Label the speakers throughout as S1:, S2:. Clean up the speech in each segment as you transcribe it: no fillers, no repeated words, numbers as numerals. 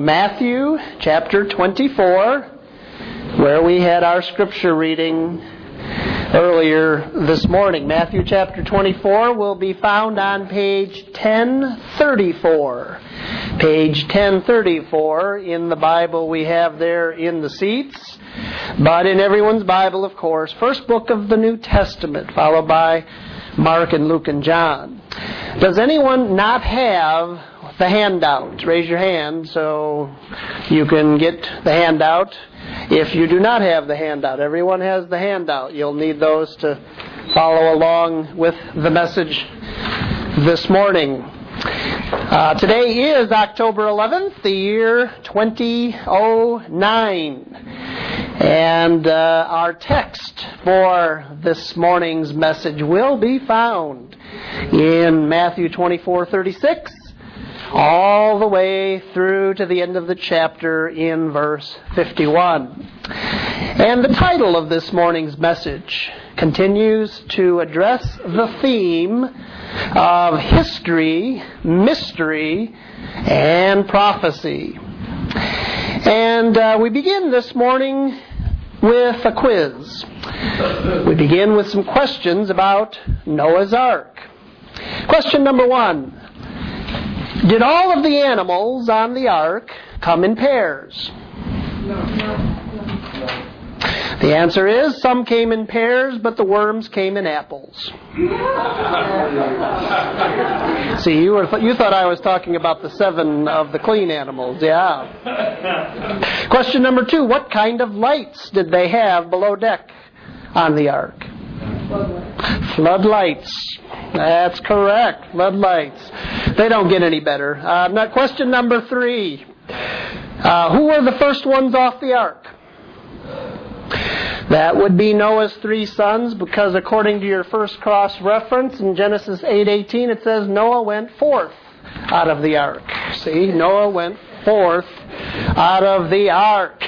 S1: Matthew chapter 24, where we had our scripture reading earlier this morning. Matthew chapter 24 will be found on page 1034. Page 1034 in the Bible we have there in the seats. But in everyone's Bible, of course, first book of the New Testament, followed by Mark and Luke and John. Does anyone not have the handout? Raise your hand so you can get the handout. If you do not have the handout, everyone has the handout. You'll need those to follow along with the message this morning. Today is October 11th, the year 2009. And our text for this morning's message will be found in Matthew 24:36, all the way through to the end of the chapter in verse 51. And the title of this morning's message continues to address the theme of history, mystery, and prophecy. And we begin this morning with a quiz. We begin with some questions about Noah's Ark. Question number 1. Did all of the animals on the ark come in pairs? No. The answer is some came in pairs, but the worms came in apples. See, you thought I was talking about the 7 of the clean animals, yeah. Question number 2, what kind of lights did they have below deck on the ark? Floodlights. That's correct, floodlights. They don't get any better. Question number 3, who were the first ones off the ark? That would be Noah's 3 sons, because according to your first cross reference in Genesis 8:18, it says Noah went forth out of the ark. See, Noah went forth out of the ark.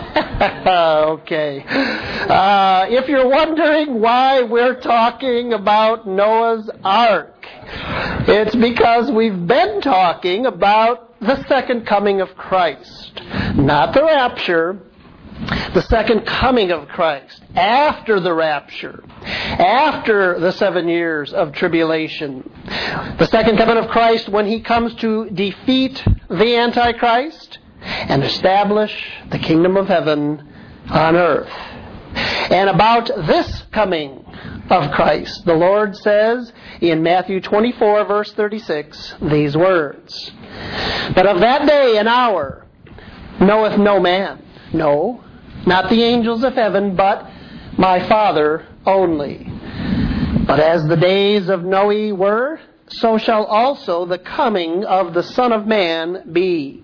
S1: Okay. If you're wondering why we're talking about Noah's ark, it's because we've been talking about the second coming of Christ. Not the rapture, the second coming of Christ, after the rapture, after the 7 years of tribulation. The second coming of Christ when He comes to defeat the Antichrist and establish the kingdom of heaven on earth. And about this coming of Christ, the Lord says in Matthew 24, verse 36, these words, "But of that day and hour knoweth no man, no, not the angels of heaven, but my Father only. But as the days of Noe were, so shall also the coming of the Son of Man be."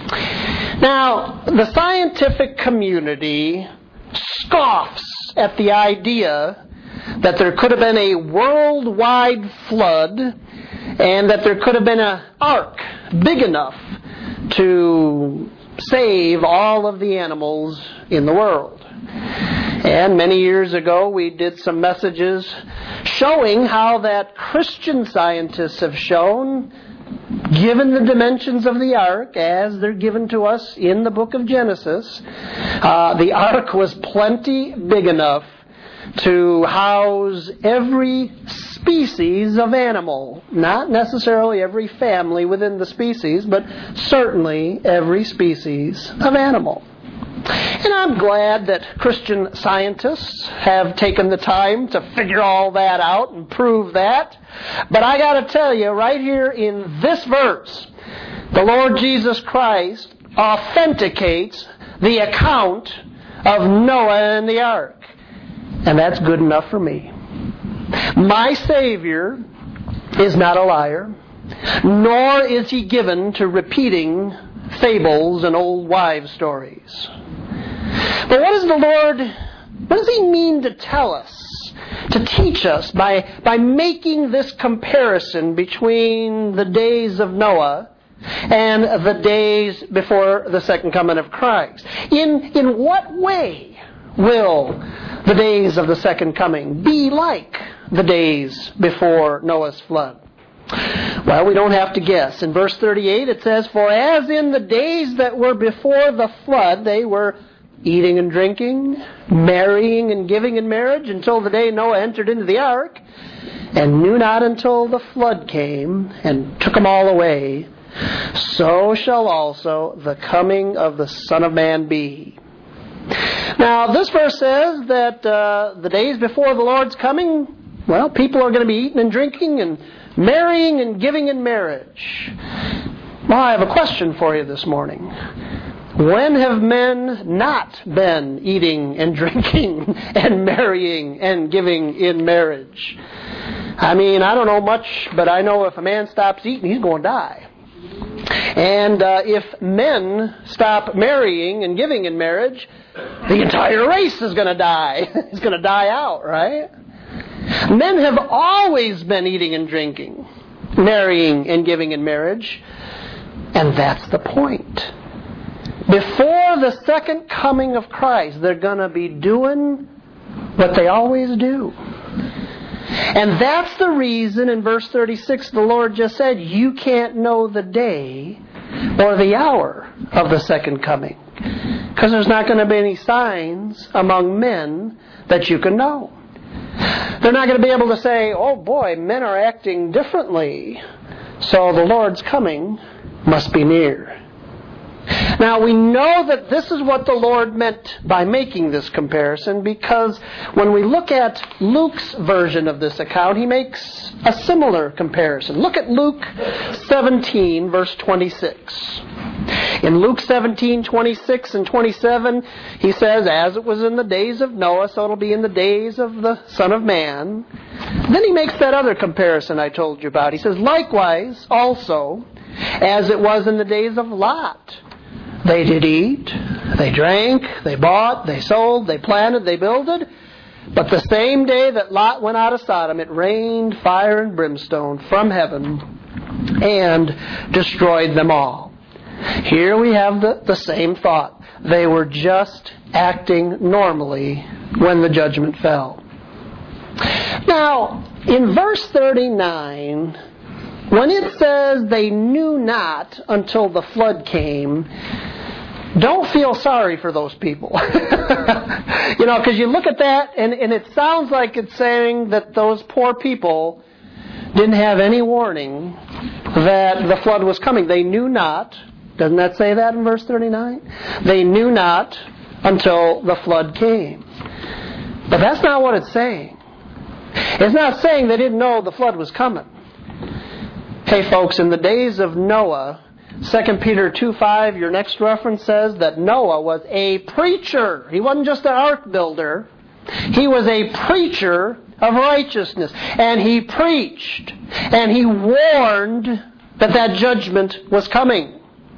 S1: Now, the scientific community scoffs at the idea that there could have been a worldwide flood and that there could have been an ark big enough to save all of the animals in the world. And many years ago we did some messages showing how that Christian scientists have shown, given the dimensions of the ark as they're given to us in the book of Genesis, the ark was plenty big enough to house every species of animal. Not necessarily every family within the species, but certainly every species of animal. And I'm glad that Christian scientists have taken the time to figure all that out and prove that. But I got to tell you, right here in this verse, the Lord Jesus Christ authenticates the account of Noah and the ark. And that's good enough for me. My Savior is not a liar, nor is He given to repeating fables and old wives' stories. But what does He mean to tell us, to teach us by making this comparison between the days of Noah and the days before the second coming of Christ? In what way will the days of the second coming be like the days before Noah's flood? Well, we don't have to guess. In verse 38 it says, "For as in the days that were before the flood, they were eating and drinking, marrying and giving in marriage, until the day Noah entered into the ark, and knew not until the flood came and took them all away, so shall also the coming of the Son of Man be." Now, this verse says that the days before the Lord's coming, well, people are going to be eating and drinking and marrying and giving in marriage. Well, I have a question for you this morning. When have men not been eating and drinking and marrying and giving in marriage? I mean, I don't know much, but I know if a man stops eating, he's going to die. And if men stop marrying and giving in marriage, the entire race is going to die. It's going to die out, right? Men have always been eating and drinking, marrying and giving in marriage. And that's the point. Before the second coming of Christ, they're going to be doing what they always do. And that's the reason in verse 36 the Lord just said, you can't know the day or the hour of the second coming. Because there's not going to be any signs among men that you can know. They're not going to be able to say, oh boy, men are acting differently, so the Lord's coming must be near. Now, we know that this is what the Lord meant by making this comparison, because when we look at Luke's version of this account, he makes a similar comparison. Look at Luke 17, verse 26. In Luke 17, 26 and 27, he says, as it was in the days of Noah, so it'll be in the days of the Son of Man. Then he makes that other comparison I told you about. He says, likewise, also, as it was in the days of Lot, they did eat, they drank, they bought, they sold, they planted, they builded. But the same day that Lot went out of Sodom, it rained fire and brimstone from heaven and destroyed them all. Here we have the same thought. They were just acting normally when the judgment fell. Now, in verse 39, when it says they knew not until the flood came, don't feel sorry for those people. Because you look at that and it sounds like it's saying that those poor people didn't have any warning that the flood was coming. They knew not. Doesn't that say that in verse 39? They knew not until the flood came. But that's not what it's saying. It's not saying they didn't know the flood was coming. Hey folks, in the days of Noah, 2 Peter 2:5, your next reference says that Noah was a preacher. He wasn't just an ark builder. He was a preacher of righteousness. And he preached. And he warned that judgment was coming.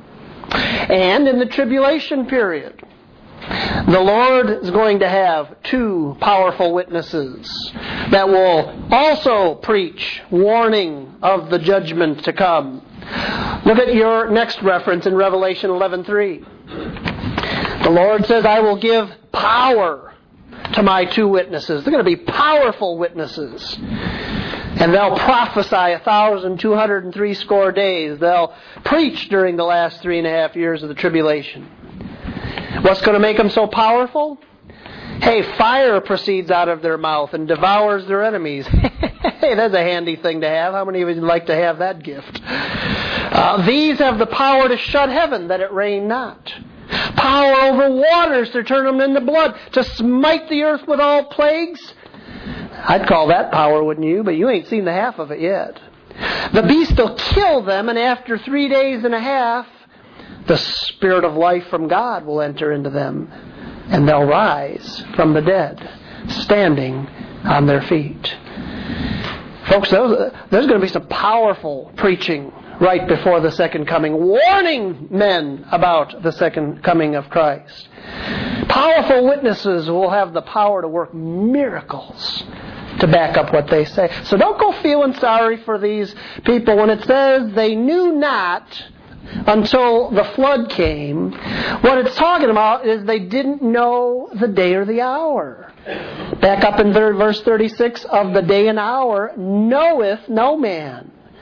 S1: And in the tribulation period, the Lord is going to have two powerful witnesses that will also preach warning of the judgment to come. Look at your next reference in Revelation 11:3. The Lord says, I will give power to my two witnesses. They're going to be powerful witnesses. And they'll prophesy 1,260 days. They'll preach during the last 3.5 years of the tribulation. What's going to make them so powerful? Hey, fire proceeds out of their mouth and devours their enemies. Hey, that's a handy thing to have. How many of you would like to have that gift? These have the power to shut heaven that it rain not. Power over waters to turn them into blood. To smite the earth with all plagues. I'd call that power, wouldn't you? But you ain't seen the half of it yet. The beast will kill them, and after 3 days and a half, the Spirit of life from God will enter into them, and they'll rise from the dead, standing on their feet. Folks, there's going to be some powerful preaching right before the second coming, warning men about the second coming of Christ. Powerful witnesses will have the power to work miracles to back up what they say. So don't go feeling sorry for these people. When it says they knew not until the flood came, what it's talking about is they didn't know the day or the hour. Back up in verse 36, of the day and hour knoweth no man,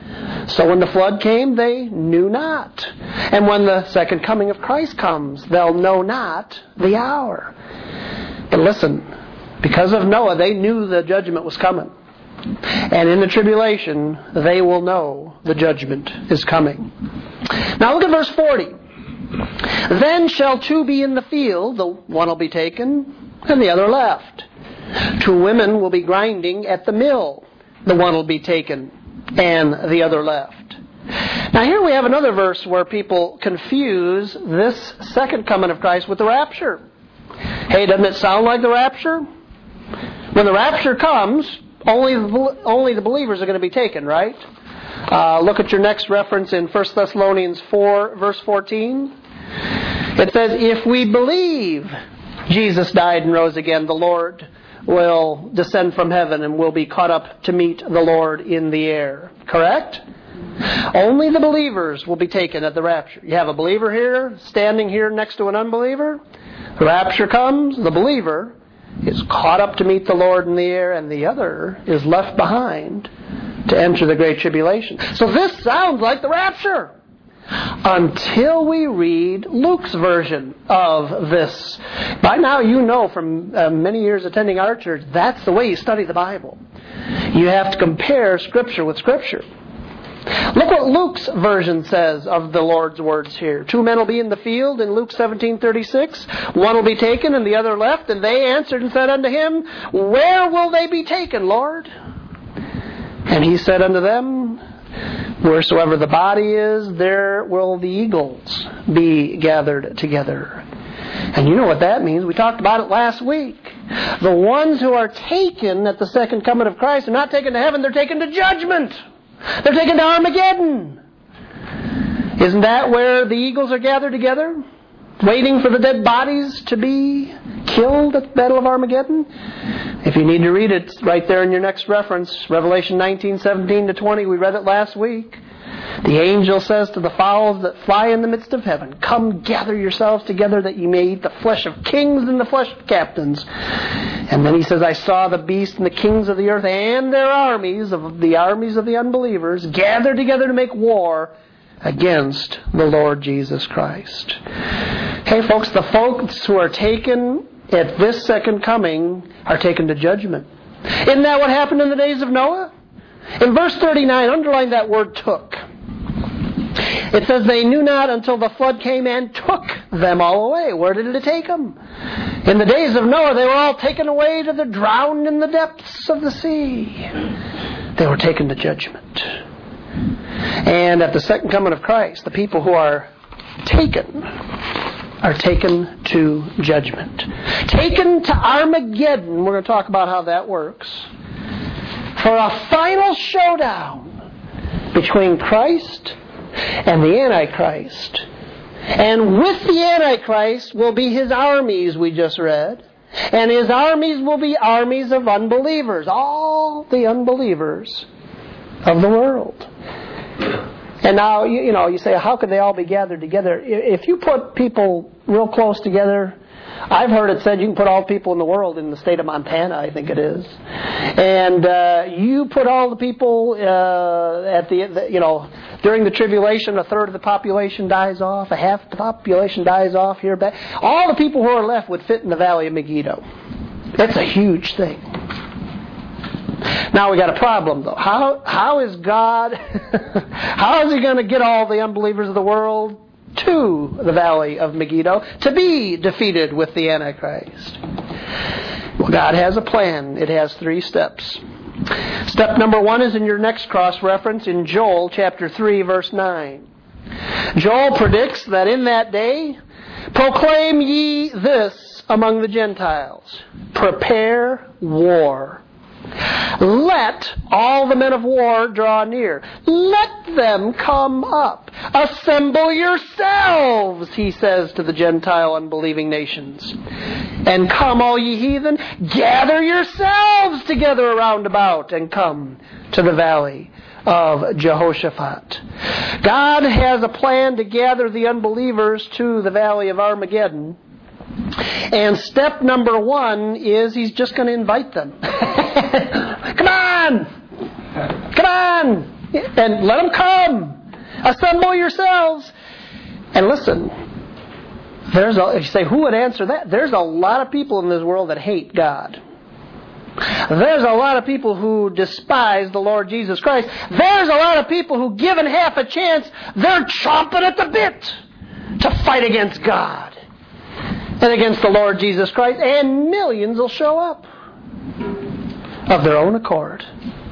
S1: So when the flood came, they knew not. And when the second coming of Christ comes, they'll know not the hour. But listen, because of Noah, they knew the judgment was coming. And in the tribulation, they will know the judgment is coming. Now look at verse 40. Then shall two be in the field, the one will be taken, and the other left. Two women will be grinding at the mill, the one will be taken, and the other left. Now here we have another verse where people confuse this second coming of Christ with the rapture. Hey, doesn't it sound like the rapture? When the rapture comes, only the believers are going to be taken, right? Look at your next reference in 1 Thessalonians 4, verse 14. It says, if we believe Jesus died and rose again, the Lord will descend from heaven and will be caught up to meet the Lord in the air. Correct? Only the believers will be taken at the rapture. You have a believer here, standing here next to an unbeliever. The rapture comes, the believer is caught up to meet the Lord in the air, and the other is left behind to enter the great tribulation. So this sounds like the rapture. Until we read Luke's version of this. By now you know from many years attending our church, that's the way you study the Bible. You have to compare Scripture with Scripture. Look what Luke's version says of the Lord's words here. Two men will be in the field in Luke 17:36. One will be taken and the other left. And they answered and said unto him, where will they be taken, Lord? And he said unto them, wheresoever the body is, there will the eagles be gathered together. And you know what that means. We talked about it last week. The ones who are taken at the second coming of Christ are not taken to heaven, they're taken to judgment. They're taken to Armageddon. Isn't that where the eagles are gathered together? Waiting for the dead bodies to be killed at the Battle of Armageddon? If you need to read it, it's right there in your next reference. Revelation 19:17-20. We read it last week. The angel says to the fowls that fly in the midst of heaven, come gather yourselves together that ye may eat the flesh of kings and the flesh of captains. And then he says, I saw the beast and the kings of the earth and their armies of the unbelievers gathered together to make war against the Lord Jesus Christ. Hey folks, the folks who are taken at this second coming are taken to judgment. Isn't that what happened in the days of Noah? In verse 39, underline that word took. It says they knew not until the flood came and took them all away. Where did it take them? In the days of Noah, they were all taken away to the drowned in the depths of the sea. They were taken to judgment. And at the second coming of Christ, the people who are taken to judgment. Taken to Armageddon. We're going to talk about how that works. For a final showdown between Christ and the Antichrist. And with the Antichrist will be his armies we just read. And his armies will be armies of unbelievers. All the unbelievers of the world. And now, you say, how could they all be gathered together? If you put people real close together, I've heard it said you can put all the people in the world in the state of Montana, I think it is. And you put all the people during the tribulation, a third of the population dies off, a half the population dies off here. All the people who are left would fit in the Valley of Megiddo. That's a huge thing. Now we got a problem though. How is God, how is he going to get all the unbelievers of the world to the Valley of Megiddo to be defeated with the Antichrist? Well, God has a plan. It has 3 steps. Step number 1 is in your next cross-reference in Joel chapter 3, verse 9. Joel predicts that in that day, proclaim ye this among the Gentiles, prepare war. Let all the men of war draw near. Let them come up. Assemble yourselves, he says to the Gentile unbelieving nations. And come, all ye heathen, gather yourselves together around about and come to the valley of Jehoshaphat. God has a plan to gather the unbelievers to the valley of Armageddon. And step number 1 is he's just going to invite them. Come on! Come on! And let them come. Assemble yourselves. And listen, if you say, who would answer that? There's a lot of people in this world that hate God. There's a lot of people who despise the Lord Jesus Christ. There's a lot of people who, given half a chance, they're chomping at the bit to fight against God and against the Lord Jesus Christ. And millions will show up of their own accord.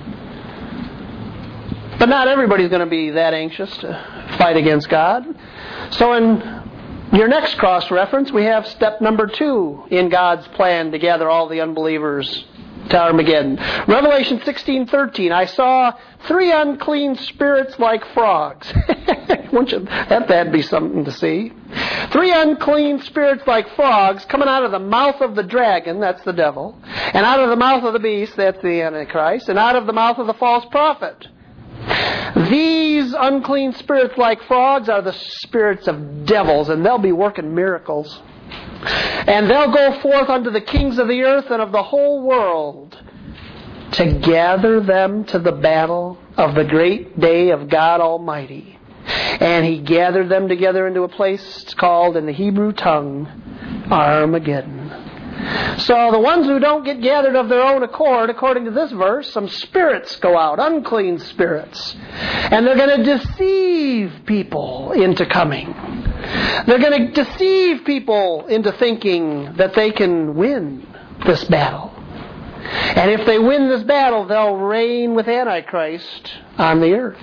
S1: But not everybody's going to be that anxious to fight against God. So in your next cross-reference, we have step number 2 in God's plan to gather all the unbelievers to Armageddon. Revelation 16:13, I saw 3 unclean spirits like frogs. That'd be something to see. 3 unclean spirits like frogs coming out of the mouth of the dragon, that's the devil, and out of the mouth of the beast, that's the Antichrist, and out of the mouth of the false prophet. These unclean spirits like frogs are the spirits of devils, and they'll be working miracles. And they'll go forth unto the kings of the earth and of the whole world to gather them to the battle of the great day of God Almighty. And He gathered them together into a place called in the Hebrew tongue Armageddon. So the ones who don't get gathered of their own accord, according to this verse, some spirits go out, unclean spirits. And they're going to deceive people into coming. They're going to deceive people into thinking that they can win this battle. And if they win this battle, they'll reign with Antichrist on the earth.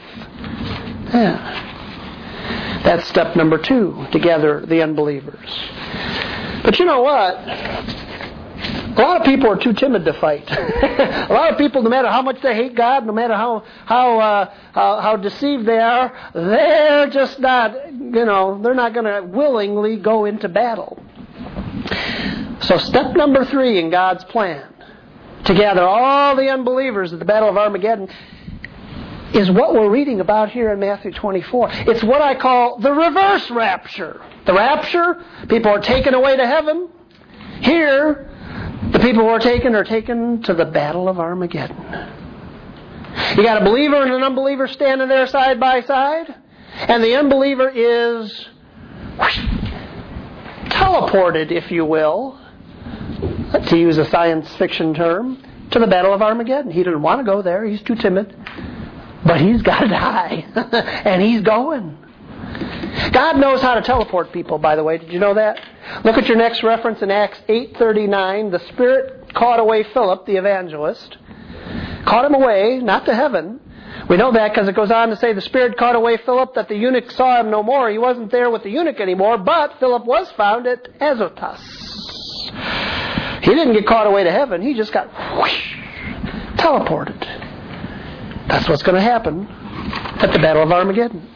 S1: Yeah. That's step number 2, to gather the unbelievers. But you know what? A lot of people are too timid to fight. A lot of people, no matter how much they hate God, no matter how deceived they are, they're just not, they're not going to willingly go into battle. So step number 3 in God's plan, to gather all the unbelievers at the Battle of Armageddon, is what we're reading about here in Matthew 24. It's what I call the reverse rapture. The rapture, people are taken away to heaven. Here, the people who are taken to the Battle of Armageddon. You got a believer and an unbeliever standing there side by side, and the unbeliever is teleported, if you will, to use a science fiction term, to the Battle of Armageddon. He doesn't want to go there. He's too timid. But he's got to die. And he's going. God knows how to teleport people, by the way. Did you know that? Look at your next reference in Acts 8:39. The Spirit caught away Philip, the evangelist. Caught him away, not to heaven. We know that because it goes on to say the Spirit caught away Philip, that the eunuch saw him no more. He wasn't there with the eunuch anymore, but Philip was found at Azotus. He didn't get caught away to heaven. He just got teleported. That's what's going to happen at the Battle of Armageddon.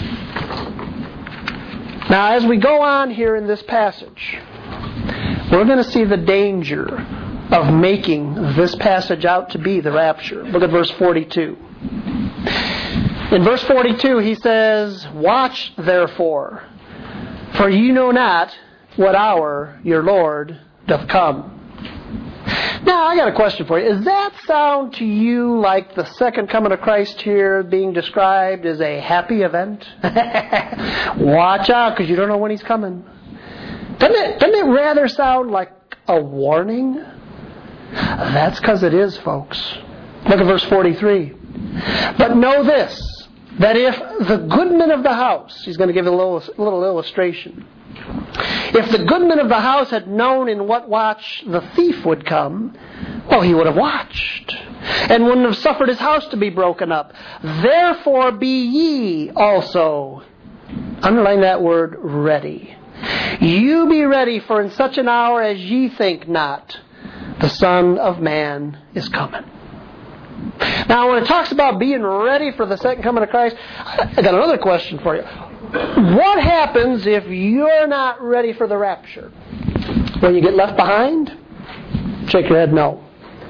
S1: Now, as we go on here in this passage, we're going to see the danger of making this passage out to be the rapture. Look at verse 42. In verse 42, he says, "Watch therefore, for ye know not what hour your Lord doth come." Now, I got a question for you. Does that sound to you like the second coming of Christ here being described as a happy event? Watch out, because you don't know when He's coming. Doesn't it rather sound like a warning? That's because it is, folks. Look at verse 43. "But know this, that if the goodman of the house," he's going to give a little illustration, "if the goodman of the house had known in what watch the thief would come, well, he would have watched, and wouldn't have suffered his house to be broken up. Therefore be ye also," underline that word, "ready. You be ready, for in such an hour as ye think not, the Son of Man is coming." Now, when it talks about being ready for the second coming of Christ, I got another question for you. What happens if you're not ready for the rapture? Will you get left behind? Shake your head, no.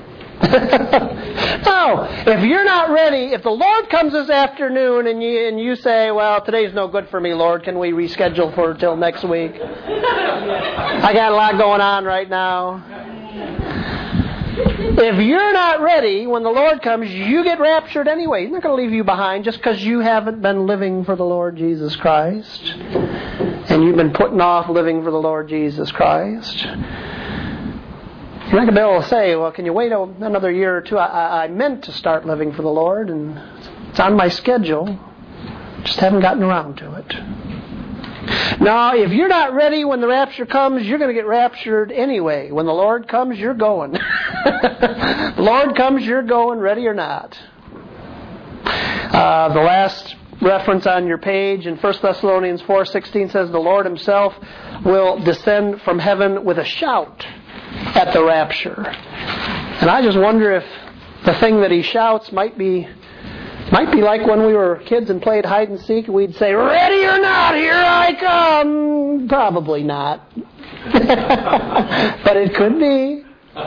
S1: No, if you're not ready, if the Lord comes this afternoon and you say, "Well, today's no good for me, Lord, can we reschedule for till next week? I got a lot going on right now." If you're not ready, when the Lord comes, you get raptured anyway. He's not going to leave you behind just because you haven't been living for the Lord Jesus Christ. And you've been putting off living for the Lord Jesus Christ. You're not going to be able to say, well, can you wait another year or two? I meant to start living for the Lord, and it's on my schedule. Just haven't gotten around to it. Now, if you're not ready when the rapture comes, you're going to get raptured anyway. When the Lord comes, you're going. The Lord comes, you're going, ready or not. The last reference on your page in 1 Thessalonians 4:16 says the Lord Himself will descend from heaven with a shout at the rapture. And I just wonder if the thing that He shouts might be like when we were kids and played hide and seek. We'd say, ready or not, here I come. Probably not. But it could be.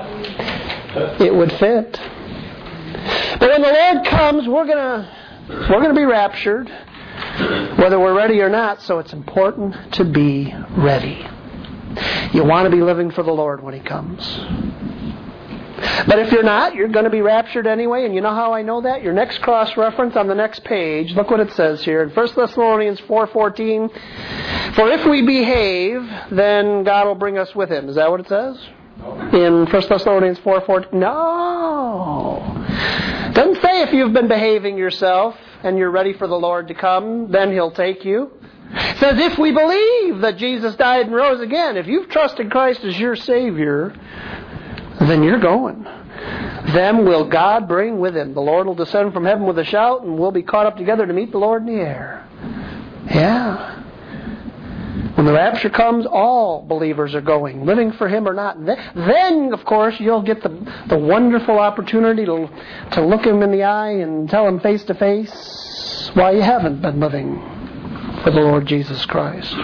S1: It would fit. But when the Lord comes, we're gonna be raptured, whether we're ready or not. So it's important to be ready. You want to be living for the Lord when He comes. But if you're not, you're going to be raptured anyway. And you know how I know that? Your next cross-reference on the next page. Look what it says here in 1 Thessalonians 4:14. For if we behave, then God will bring us with Him. Is that what it says? In 1 Thessalonians 4:14? No. It doesn't say if you've been behaving yourself and you're ready for the Lord to come, then He'll take you. It says if we believe that Jesus died and rose again, if you've trusted Christ as your Savior, then you're going. Them will God bring with Him. The Lord will descend from heaven with a shout, and we'll be caught up together to meet the Lord in the air. Yeah. When the rapture comes, all believers are going, living for Him or not. Then, of course, you'll get the wonderful opportunity to look Him in the eye and tell Him face to face why you haven't been living for the Lord Jesus Christ.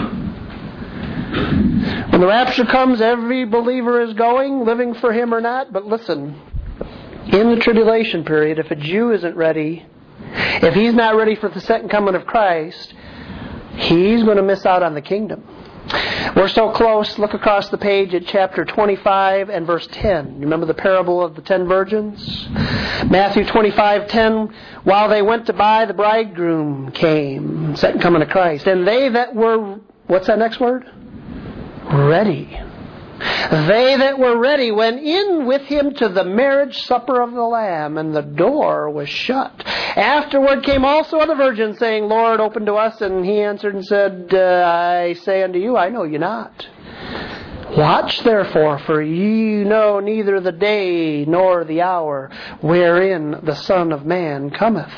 S1: When the rapture comes, every believer is going, living for Him or not. But listen, in the tribulation period, if a Jew isn't ready, if he's not ready for the second coming of Christ, he's going to miss out on the kingdom. We're so close. Look across the page at chapter 25 and verse 10. You remember the parable of the 10 virgins? Matthew 25:10. While they went to buy, the bridegroom came. Second coming of Christ. And they that were, what's that next word? Ready. They that were ready went in with Him to the marriage supper of the Lamb, and the door was shut. Afterward came also other virgins, saying, Lord, open to us. And He answered and said, I say unto you, I know you not. Watch therefore, for ye know neither the day nor the hour wherein the Son of Man cometh.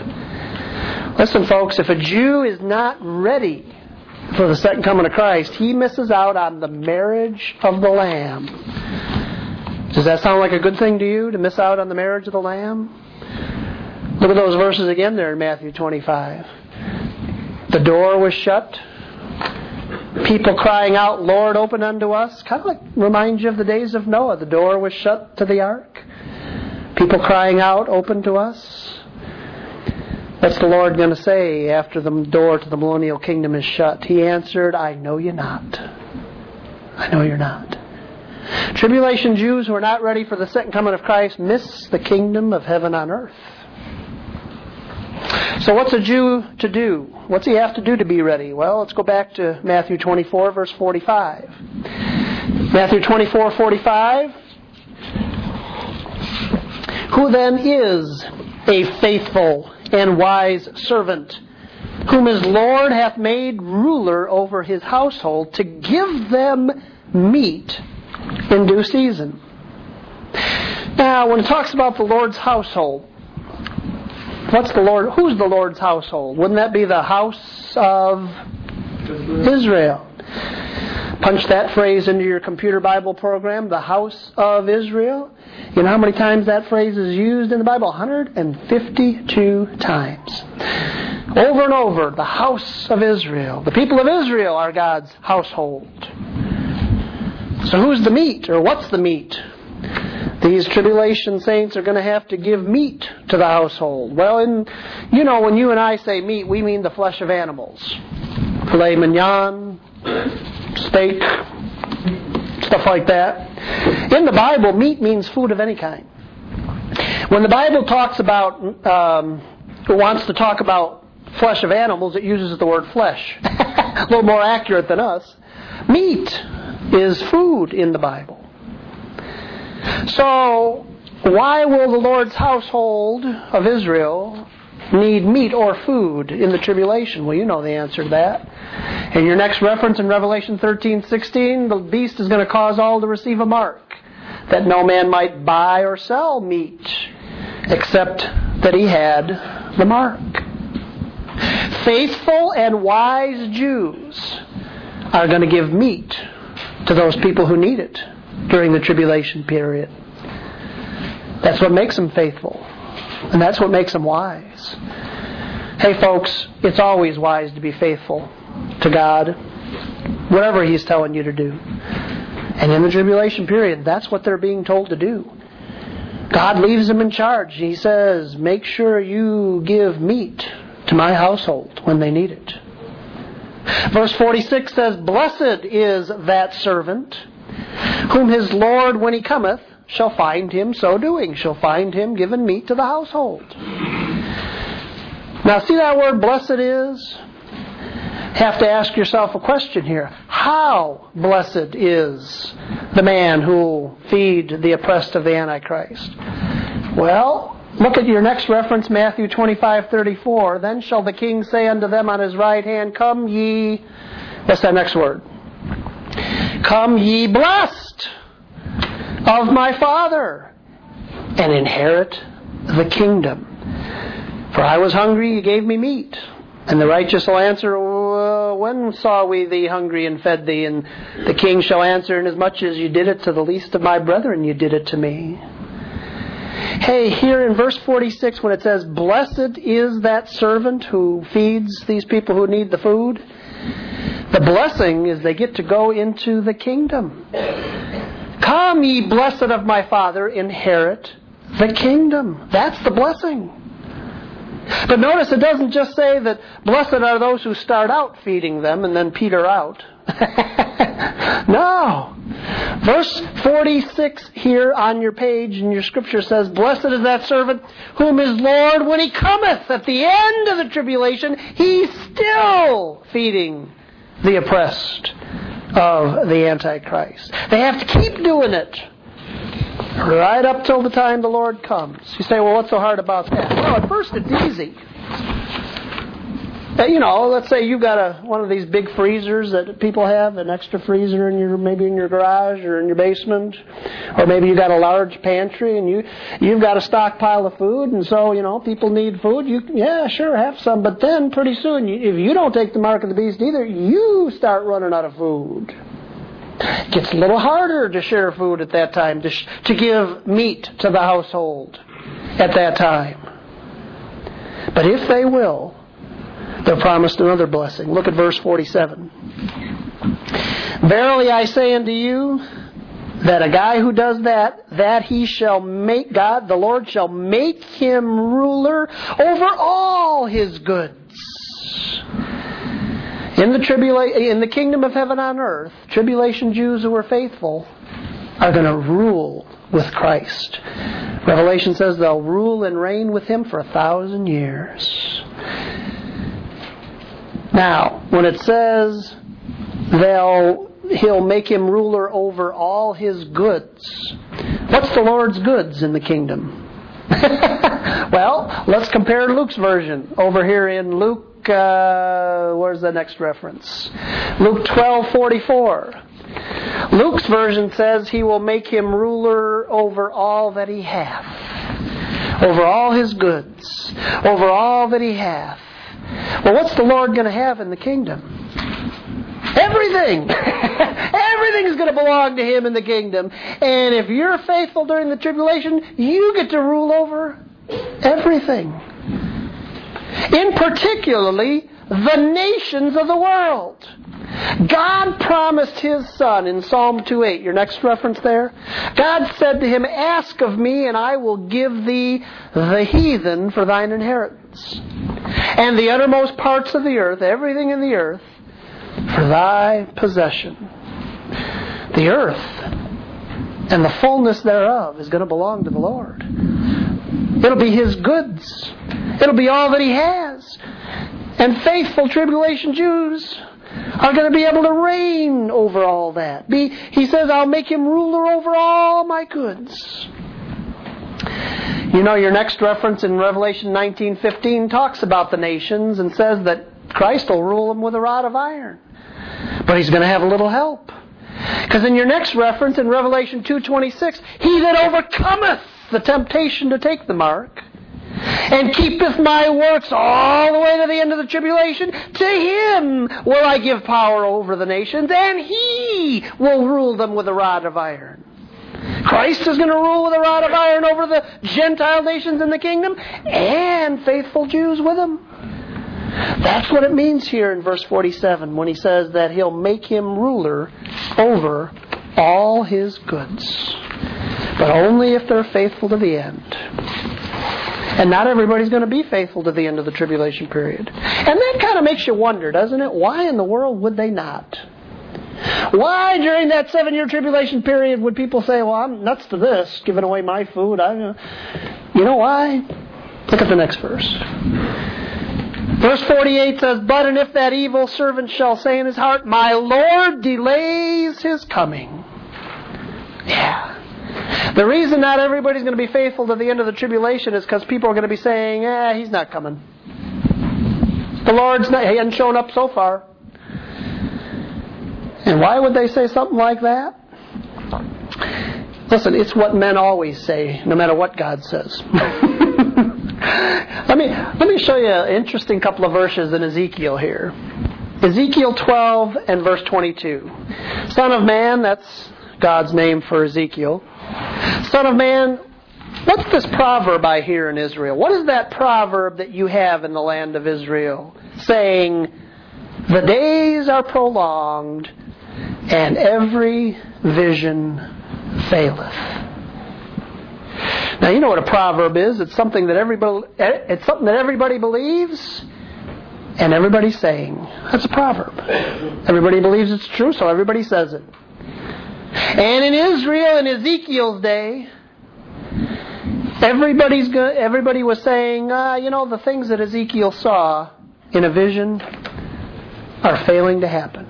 S1: Listen, folks, if a Jew is not ready for the second coming of Christ, he misses out on the marriage of the Lamb. Does that sound like a good thing to you, to miss out on the marriage of the Lamb? Look at those verses again there in Matthew 25. The door was shut. People crying out, Lord, open unto us. Kind of like reminds you of the days of Noah. The door was shut to the ark. People crying out, open to us. What's the Lord going to say after the door to the millennial kingdom is shut? He answered, I know you not. I know you're not. Tribulation Jews who are not ready for the second coming of Christ miss the kingdom of heaven on earth. So what's a Jew to do? What's he have to do to be ready? Well, let's go back to Matthew 24, verse 45. Matthew 24:45. Who then is a faithful and wise servant, whom his Lord hath made ruler over his household, to give them meat in due season? Now, when it talks about the Lord's household, who's the Lord's household? Wouldn't that be the house of Israel? Punch that phrase into your computer Bible program, the house of Israel. You know how many times that phrase is used in the Bible? 152 times. Over and over, the house of Israel. The people of Israel are God's household. So who's the meat, or what's the meat? These tribulation saints are going to have to give meat to the household. Well, when you and I say meat, we mean the flesh of animals. Filet mignon, steak, stuff like that. In the Bible, meat means food of any kind. When the Bible talks about, wants to talk about flesh of animals, it uses the word flesh. A little more accurate than us. Meat is food in the Bible. So, why will the Lord's household of Israel need meat or food in the tribulation? Well, you know the answer to that. In your next reference in Revelation 13:16, the beast is going to cause all to receive a mark, that no man might buy or sell meat, except that he had the mark. Faithful and wise Jews are going to give meat to those people who need it during the tribulation period. That's what makes them faithful. And that's what makes them wise. Hey folks, it's always wise to be faithful to God, whatever He's telling you to do. And in the tribulation period, that's what they're being told to do. God leaves them in charge. He says, make sure you give meat to my household when they need it. Verse 46 says, blessed is that servant whom his Lord, when he cometh, shall find him so doing. Shall find him giving meat to the household. Now see that word blessed is? Have to ask yourself a question here. How blessed is the man who will feed the oppressed of the Antichrist? Well, look at your next reference, Matthew 25:34. Then shall the king say unto them on his right hand, come ye, what's that next word? Come ye blessed of my Father, and inherit the kingdom. For I was hungry, you gave me meat. And the righteous will answer, when saw we thee hungry and fed thee? And the king shall answer, inasmuch as you did it to the least of my brethren, you did it to me. Hey, here in verse 46, when it says, blessed is that servant who feeds these people who need the food, the blessing is they get to go into the kingdom. Come, ye blessed of my Father, inherit the kingdom. That's the blessing. But notice it doesn't just say that blessed are those who start out feeding them and then peter out. No. Verse 46 here on your page in your scripture says, blessed is that servant whom his Lord, when he cometh at the end of the tribulation, he's still feeding the oppressed of the Antichrist. They have to keep doing it right up till the time the Lord comes. You say, well, what's so hard about that? Well, at first it's easy. Let's say you've got one of these big freezers that people have, an extra freezer maybe in your garage or in your basement, or maybe you've got a large pantry and you've got a stockpile of food, and so people need food. Sure, have some, but then pretty soon, if you don't take the mark of the beast either, you start running out of food. It gets a little harder to share food at that time, to give meat to the household at that time. But if they will, they're promised another blessing. Look at verse 47. Verily I say unto you, that a guy who does that he shall make, God, the Lord shall make him ruler over all his goods. In the kingdom of heaven on earth, tribulation Jews who are faithful are going to rule with Christ. Revelation says they'll rule and reign with Him for 1,000 years. Now, when it says He'll make Him ruler over all His goods, what's the Lord's goods in the kingdom? Well, let's compare Luke's version over here in Luke. Where's the next reference? Luke 12:44. Luke's version says He will make Him ruler over all that He hath, over all His goods, over all that He hath. Well, what's the Lord going to have in the kingdom? Everything. Everything's going to belong to Him in the kingdom. And if you're faithful during the tribulation, you get to rule over everything. In particularly, the nations of the world. God promised His Son in Psalm 2:8. Your next reference there. God said to Him, ask of me, and I will give thee the heathen for thine inheritance, and the uttermost parts of the earth, everything in the earth, for thy possession. The earth and the fullness thereof is going to belong to the Lord. It'll be his goods. It'll be all that he has. And faithful tribulation Jews are going to be able to reign over all that. He says, I'll make him ruler over all my goods. You know, your next reference in Revelation 19:15 talks about the nations and says that Christ will rule them with a rod of iron. But he's going to have a little help. Because in your next reference in Revelation 2:26, he that overcometh the temptation to take the mark and keepeth my works all the way to the end of the tribulation, to him will I give power over the nations, and he will rule them with a rod of iron. Christ is going to rule with a rod of iron over the Gentile nations in the kingdom, and faithful Jews with him. That's what it means here in verse 47 when he says that he'll make him ruler over all his goods. But only if they're faithful to the end. And not everybody's going to be faithful to the end of the tribulation period. And that kind of makes you wonder, doesn't it? Why in the world would they not? Why during that 7-year tribulation period would people say, well, I'm nuts to this, giving away my food. You know why? Look at the next verse. Verse 48 says, but and if that evil servant shall say in his heart, my Lord delays his coming. Yeah. The reason not everybody's going to be faithful to the end of the tribulation is because people are going to be saying, he's not coming. He hasn't shown up so far. And why would they say something like that? Listen, it's what men always say, no matter what God says. Let me show you an interesting couple of verses in Ezekiel here. Ezekiel 12 and verse 22. Son of man, that's God's name for Ezekiel. Son of man, what's this proverb I hear in Israel? What is that proverb that you have in the land of Israel? Saying, the days are prolonged and every vision faileth. Now you know what a proverb is. It's something that everybody believes and everybody's saying. That's a proverb. Everybody believes it's true, so everybody says it. And in Israel, in Ezekiel's day, everybody was saying, the things that Ezekiel saw in a vision are failing to happen.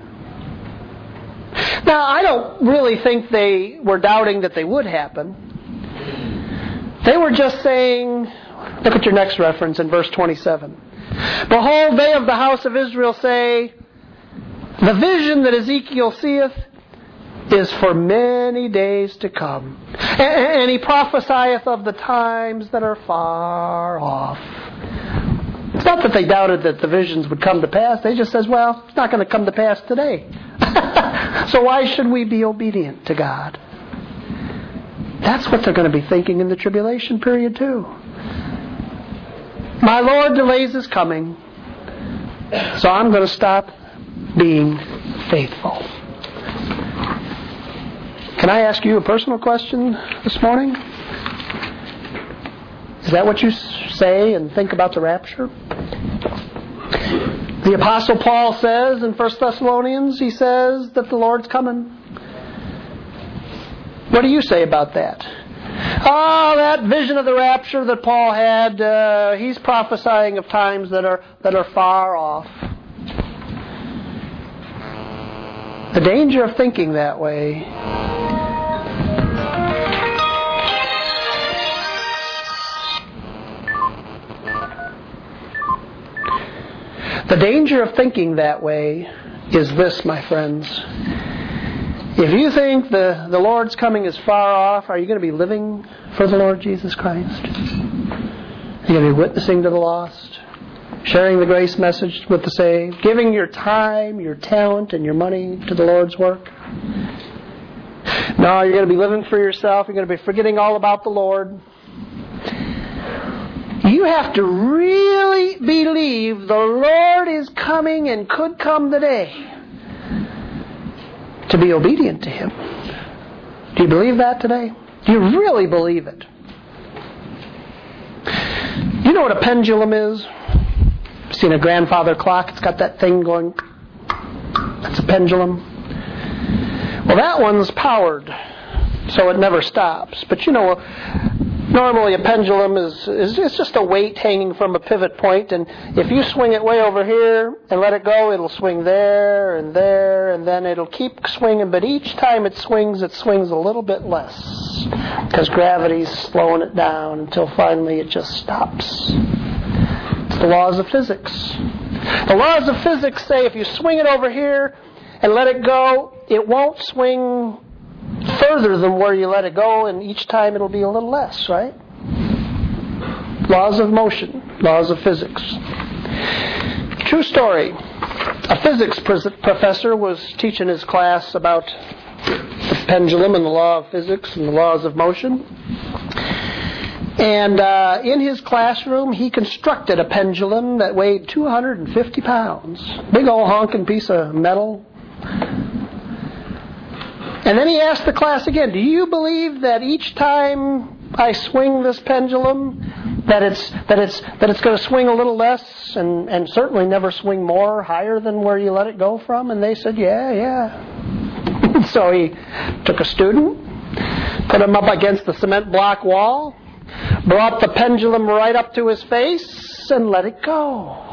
S1: Now, I don't really think they were doubting that they would happen. They were just saying, look at your next reference in verse 27. Behold, they of the house of Israel say, the vision that Ezekiel seeth is for many days to come. And he prophesieth of the times that are far off. It's not that they doubted that the visions would come to pass. They just says, well, it's not going to come to pass today. So why should we be obedient to God? That's what they're going to be thinking in the tribulation period too. My Lord delays his coming, so I'm going to stop being faithful. Can I ask you a personal question this morning? Is that what you say and think about the rapture? The Apostle Paul says in 1 Thessalonians, he says that the Lord's coming. What do you say about that? Oh, that vision of the rapture that Paul had, he's prophesying of times that are far off. The danger of thinking that way . The danger of thinking that way is this, my friends. If you think the Lord's coming is far off, are you going to be living for the Lord Jesus Christ? Are you going to be witnessing to the lost? Sharing the grace message with the saved? Giving your time, your talent, and your money to the Lord's work? No, you're going to be living for yourself. You're going to be forgetting all about the Lord. You have to really believe the Lord is coming and could come today to be obedient to Him. Do you believe that today? Do you really believe it? You know what a pendulum is? Seen a grandfather clock? It's got that thing going. That's a pendulum. Well, that one's powered, so it never stops. But you know, Normally a pendulum is just a weight hanging from a pivot point, and if you swing it way over here and let it go, it'll swing there, and then it'll keep swinging, but each time it swings a little bit less, because gravity's slowing it down until finally it just stops. It's the laws of physics. The laws of physics say if you swing it over here and let it go, it won't swing further than where you let it go, and each time it'll be a little less, right? Laws of motion, laws of physics. True story. A physics professor was teaching his class about the pendulum and the law of physics and the laws of motion. And in his classroom, he constructed a pendulum that weighed 250 pounds. Big old honking piece of metal. And then he asked the class again, do you believe that each time I swing this pendulum, that it's going to swing a little less and certainly never swing more higher than where you let it go from? And they said, yeah. So he took a student, put him up against the cement block wall, brought the pendulum right up to his face, and let it go.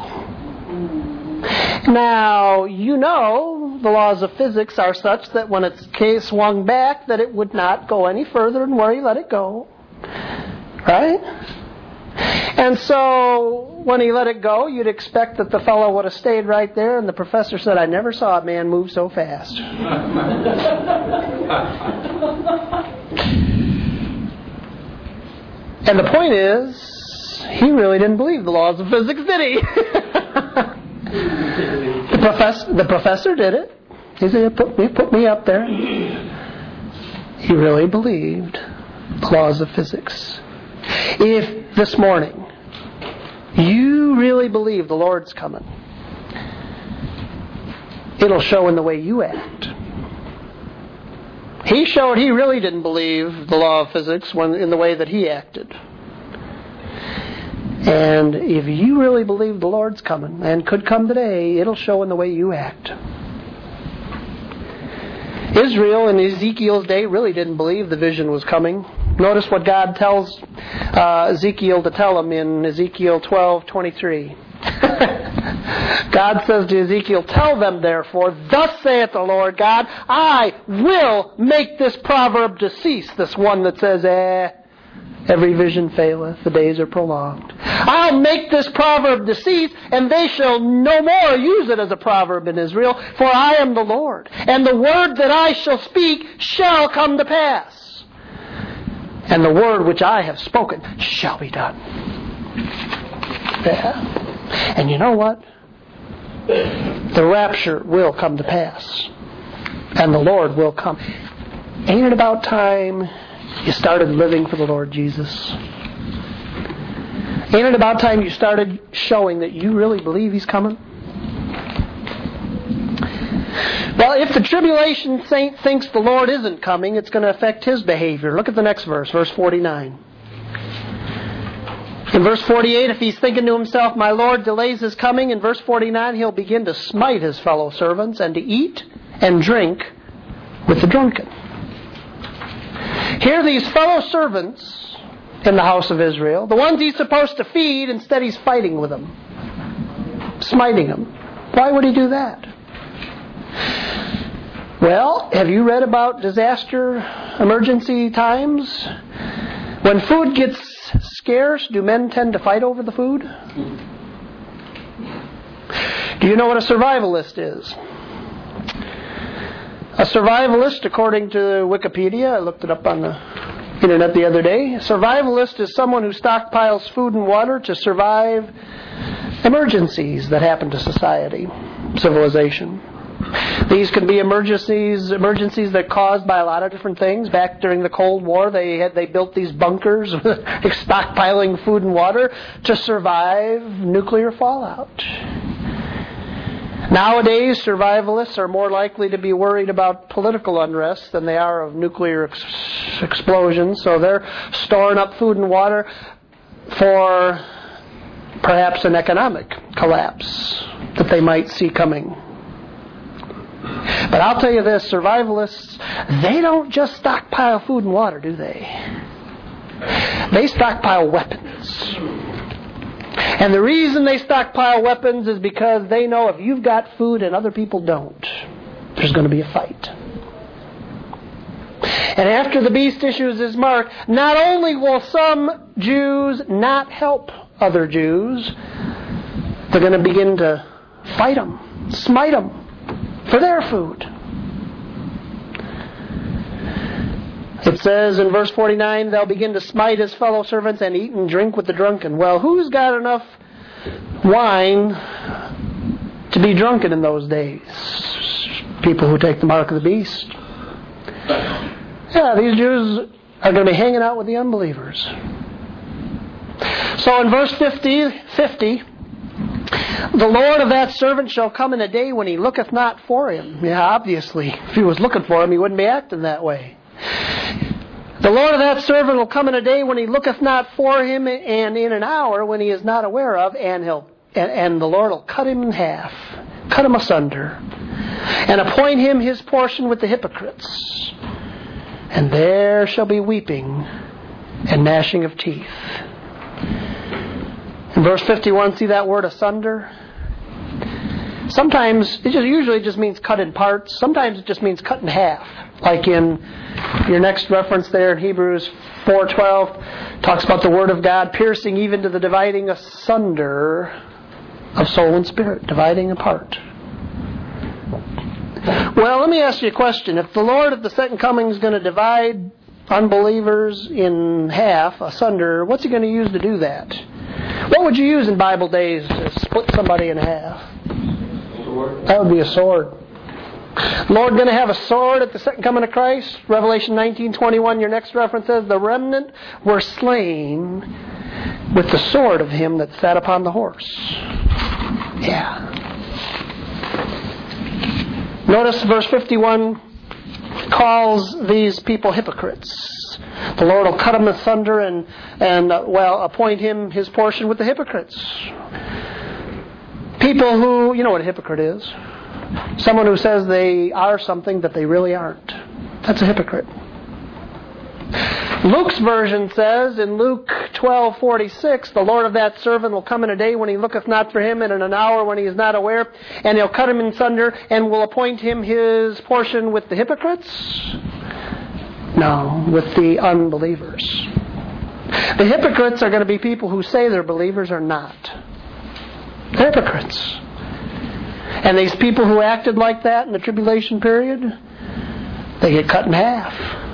S1: Now, you know the laws of physics are such that when it's swung back, that it would not go any further than where you let it go. Right? And so, when he let it go, you'd expect that the fellow would have stayed right there, and the professor said, I never saw a man move so fast. And the point is, he really didn't believe the laws of physics, did he? The professor did it. He said, put me up there. He really believed the laws of physics. If this morning you really believe the Lord's coming, it'll show in the way you act. He showed he really didn't believe the law of physics in the way that he acted. And if you really believe the Lord's coming, and could come today, it'll show in the way you act. Israel in Ezekiel's day really didn't believe the vision was coming. Notice what God tells Ezekiel to tell him in Ezekiel 12:23. God says to Ezekiel, tell them therefore, thus saith the Lord God, I will make this proverb to cease, this one that says, every vision faileth, the days are prolonged. I'll make this proverb to cease, and they shall no more use it as a proverb in Israel, for I am the Lord, and the word that I shall speak shall come to pass. And the word which I have spoken shall be done. Yeah. And you know what? The rapture will come to pass. And the Lord will come. Ain't it about time you started living for the Lord Jesus? Ain't it about time you started showing that you really believe He's coming? Well, if the tribulation saint thinks the Lord isn't coming, it's going to affect his behavior. Look at the next verse, verse 49. In verse 48, if he's thinking to himself, my Lord delays his coming, in verse 49, he'll begin to smite his fellow servants and to eat and drink with the drunken. Here these fellow servants in the house of Israel, the ones he's supposed to feed, instead he's fighting with them, smiting them. Why would he do that? Well, have you read about disaster emergency times? When food gets scarce, do men tend to fight over the food? Do you know what a survivalist is? A survivalist, according to Wikipedia, I looked it up on the internet the other day, a survivalist is someone who stockpiles food and water to survive emergencies that happen to society, civilization. These can be emergencies that are caused by a lot of different things. Back during the Cold War, they built these bunkers stockpiling food and water to survive nuclear fallout. Nowadays, survivalists are more likely to be worried about political unrest than they are of nuclear explosions. So they're storing up food and water for perhaps an economic collapse that they might see coming. But I'll tell you this, survivalists, they don't just stockpile food and water, do they? They stockpile weapons. And the reason they stockpile weapons is because they know if you've got food and other people don't, there's going to be a fight. And after the beast issues his mark, not only will some Jews not help other Jews, they're going to begin to fight them, smite them for their food. It says in verse 49, they'll begin to smite his fellow servants and eat and drink with the drunken. Well, who's got enough wine to be drunken in those days? People who take the mark of the beast. Yeah, these Jews are going to be hanging out with the unbelievers. So in verse 50, the Lord of that servant shall come in a day when he looketh not for him. Yeah, obviously, if he was looking for him, he wouldn't be acting that way. The Lord of that servant will come in a day when he looketh not for him, and in an hour when he is not aware of, and the Lord will cut him in half, cut him asunder, and appoint him his portion with the hypocrites. And there shall be weeping and gnashing of teeth. In verse 51, see that word asunder? Sometimes it usually just means cut in parts. Sometimes it just means cut in half. Like in your next reference there in Hebrews 4:12, talks about the Word of God piercing even to the dividing asunder of soul and spirit, dividing apart. Well, let me ask you a question. If the Lord at the second coming is going to divide unbelievers in half, asunder, what's he going to use to do that? What would you use in Bible days to split somebody in half? That would be a sword. Lord going to have a sword at the second coming of Christ? Revelation 19:21, your next reference says, the remnant were slain with the sword of him that sat upon the horse. Yeah. Notice verse 51 calls these people hypocrites. The Lord will cut them asunder and appoint him his portion with the hypocrites. People who, you know what a hypocrite is. Someone who says they are something that they really aren't. That's a hypocrite. Luke's version says in Luke 12:46, the Lord of that servant will come in a day when he looketh not for him, and in an hour when he is not aware, and he'll cut him in sunder, and will appoint him his portion with the hypocrites? No, with the unbelievers. The hypocrites are going to be people who say they're believers are not. They're hypocrites. And these people who acted like that in the tribulation period, they get cut in half.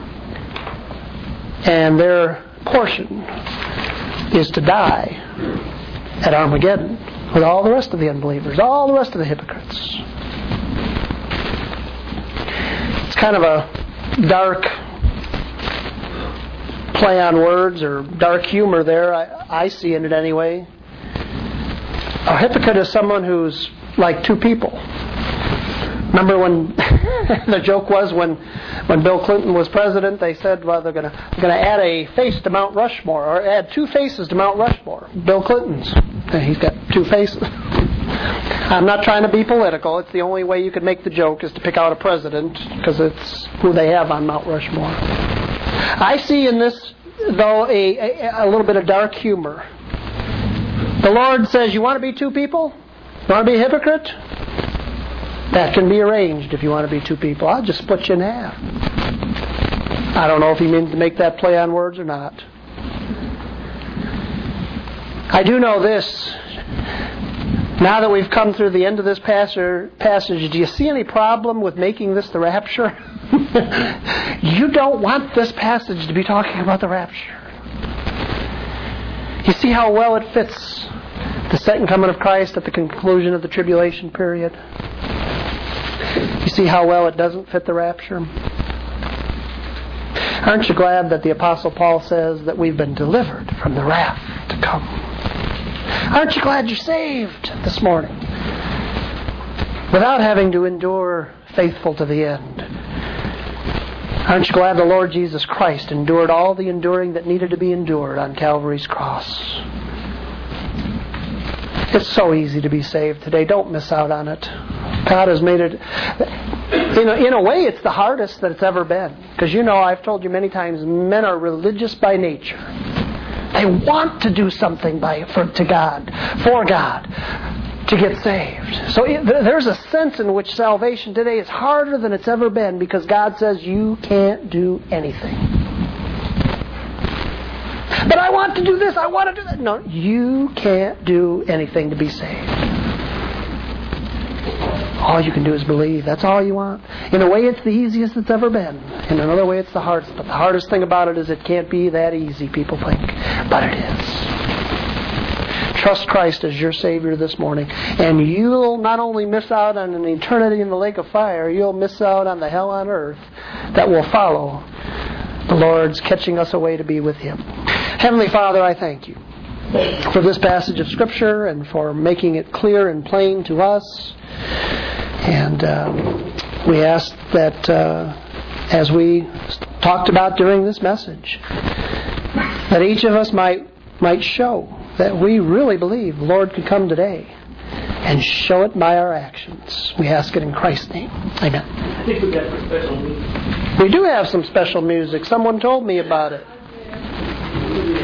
S1: And their portion is to die at Armageddon with all the rest of the unbelievers, all the rest of the hypocrites. It's kind of a dark play on words or dark humor there. I see in it anyway. A hypocrite is someone who's like two people. Remember when the joke was when Bill Clinton was president, they said, well, they're going to add a face to Mount Rushmore, or add two faces to Mount Rushmore. Bill Clinton's. He's got two faces. I'm not trying to be political. It's the only way you could make the joke is to pick out a president, because it's who they have on Mount Rushmore. I see in this, though, a little bit of dark humor. The Lord says, you want to be two people? You want to be a hypocrite? That can be arranged if you want to be two people. I'll just split you in half. I don't know if he means to make that play on words or not. I do know this. Now that we've come through the end of this passage, do you see any problem with making this the rapture? You don't want this passage to be talking about the rapture. You see how well it fits the second coming of Christ at the conclusion of the tribulation period? You see how well it doesn't fit the rapture? Aren't you glad that the Apostle Paul says that we've been delivered from the wrath to come? Aren't you glad you're saved this morning? Without having to endure faithful to the end. Aren't you glad the Lord Jesus Christ endured all the enduring that needed to be endured on Calvary's cross? It's so easy to be saved today. Don't miss out on it. God has made it. In a way, it's the hardest that it's ever been. Because I've told you many times, men are religious by nature. They want to do something to God, for God, to get saved. So there's a sense in which salvation today is harder than it's ever been because God says you can't do anything. But I want to do this, I want to do that. No, you can't do anything to be saved. All you can do is believe. That's all you want. In a way, it's the easiest it's ever been. In another way, it's the hardest. But the hardest thing about it is it can't be that easy, people think. But it is. Trust Christ as your Savior this morning. And you'll not only miss out on an eternity in the lake of fire, you'll miss out on the hell on earth that will follow the Lord's catching us away to be with Him. Heavenly Father, I thank you for this passage of Scripture and for making it clear and plain to us. And we ask that as we talked about during this message, that each of us might show that we really believe the Lord could come today and show it by our actions. We ask it in Christ's name. Amen.
S2: I think we've got some special music.
S1: We do have some special music. Someone told me about it.